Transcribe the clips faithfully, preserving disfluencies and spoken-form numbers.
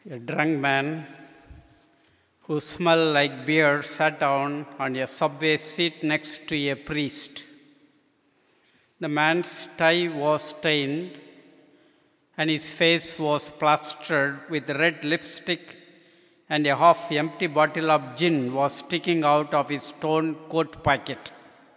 A drunk man who smelled like beer sat down on a subway seat next to a priest. The man's tie was stained and his face was plastered with red lipstick, and a half empty bottle of gin was sticking out of his torn coat pocket.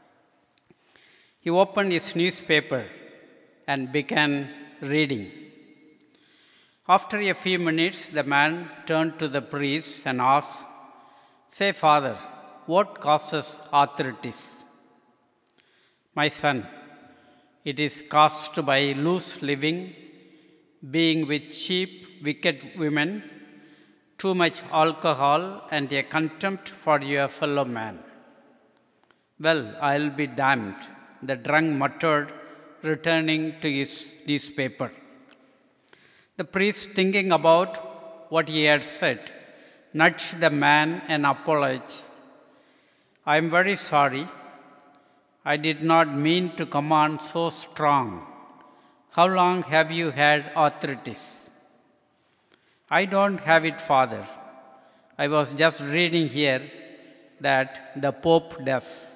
He opened his newspaper and began reading. After a few minutes, the man turned to the priest and asked, "Say, Father, what causes arthritis?" "My son, it is caused by loose living, being with cheap, wicked women, too much alcohol, and a contempt for your fellow man." "Well, I'll be damned," the drunk muttered, returning to his newspaper. The priest, thinking about what he had said, nudged the man and apologized. "I am very sorry. I did not mean to come on so strong. How long have you had arthritis?" "I don't have it, Father. I was just reading here that the Pope does."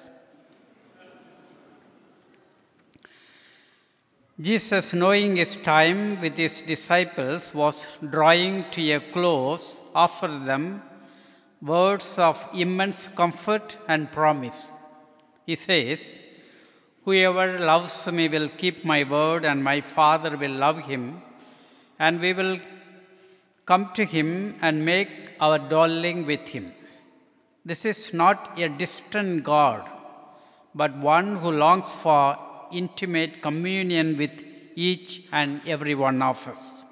Jesus, knowing his time with his disciples was drawing to a close, offered them words of immense comfort and promise. He says, "Whoever loves me will keep my word, and my Father will love him, and we will come to him and make our dwelling with him." This is not a distant God, but one who longs for intimate communion with each and every one of us.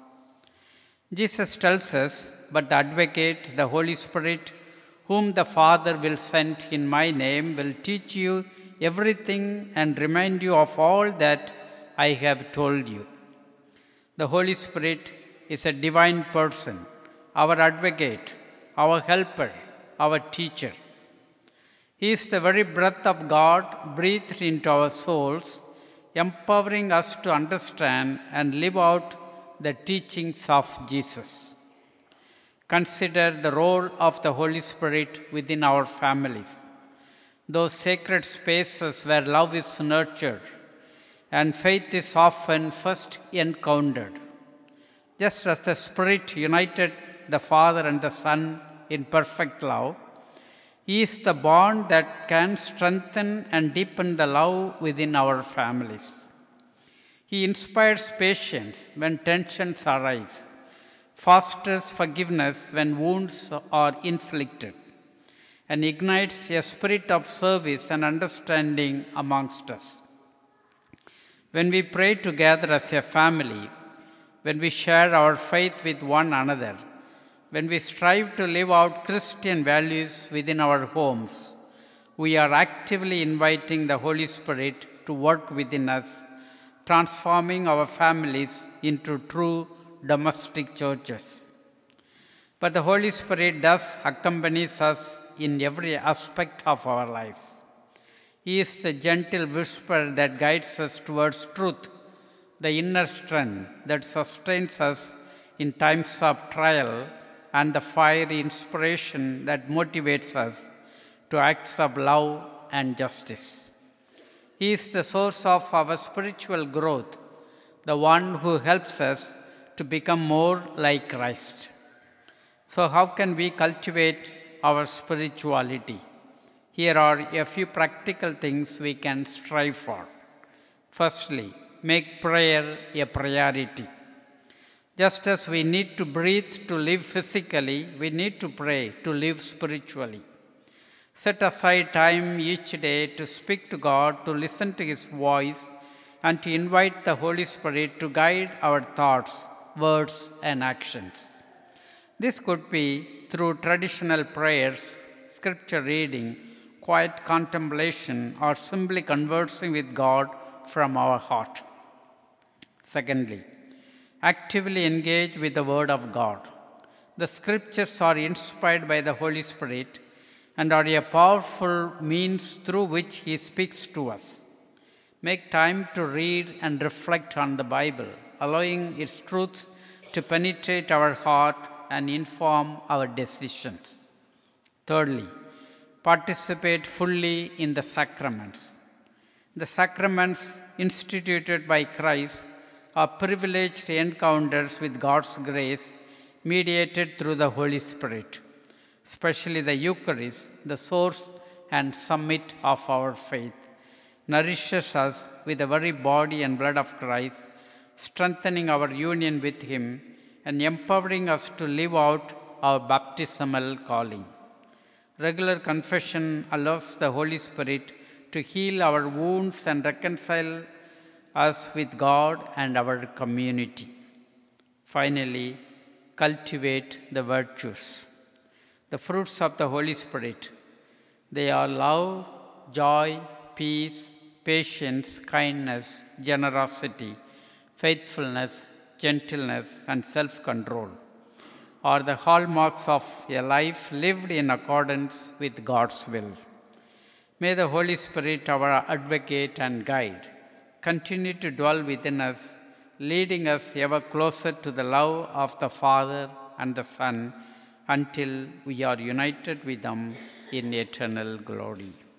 Jesus tells us, "But the Advocate, the Holy Spirit, whom the Father will send in my name, will teach you everything and remind you of all that I have told you." The Holy Spirit is a divine person, our advocate, our helper, our teacher. He is the very breath of God breathed into our souls, empowering us to understand and live out the teachings of Jesus. Consider the role of the Holy Spirit within our families, those sacred spaces where love is nurtured and faith is often first encountered. Just as the Spirit united the Father and the Son in perfect love, He is the bond that can strengthen and deepen the love within our families. He inspires patience when tensions arise, fosters forgiveness when wounds are inflicted, and ignites a spirit of service and understanding amongst us. When we pray together as a family, when we share our faith with one another, when we strive to live out Christian values within our homes, we are actively inviting the Holy Spirit to work within us, transforming our families into true domestic churches. But the Holy Spirit does accompany us in every aspect of our lives. He is the gentle whisper that guides us towards truth, the inner strength that sustains us in times of trial, and the fiery inspiration that motivates us to acts of love and justice. He is the source of our spiritual growth, the one who helps us to become more like Christ. So how can we cultivate our spirituality? Here are a few practical things we can strive for. Firstly, make prayer a priority. Just as we need to breathe to live physically, we need to pray to live spiritually. Set aside time each day to speak to God, to listen to His voice, and to invite the Holy Spirit to guide our thoughts, words, and actions. This could be through traditional prayers, scripture reading, quiet contemplation, or simply conversing with God from our heart. Secondly, actively engage with the Word of God. The Scriptures are inspired by the Holy Spirit and are a powerful means through which He speaks to us. Make time to read and reflect on the Bible, allowing its truths to penetrate our heart and inform our decisions. Thirdly, participate fully in the sacraments. The sacraments instituted by Christ are privileged encounters with God's grace mediated through the Holy Spirit, especially the Eucharist, the source and summit of our faith, nourishes us with the very body and blood of Christ, strengthening our union with Him and empowering us to live out our baptismal calling. Regular confession allows the Holy Spirit to heal our wounds and reconcile us with God and our community. Finally, cultivate the virtues. The fruits of the Holy Spirit, they are love, joy, peace, patience, kindness, generosity, faithfulness, gentleness, and self-control, are the hallmarks of a life lived in accordance with God's will. May the Holy Spirit, our advocate and guide, continue to dwell within us, leading us ever closer to the love of the Father and the Son, until we are united with them in eternal glory.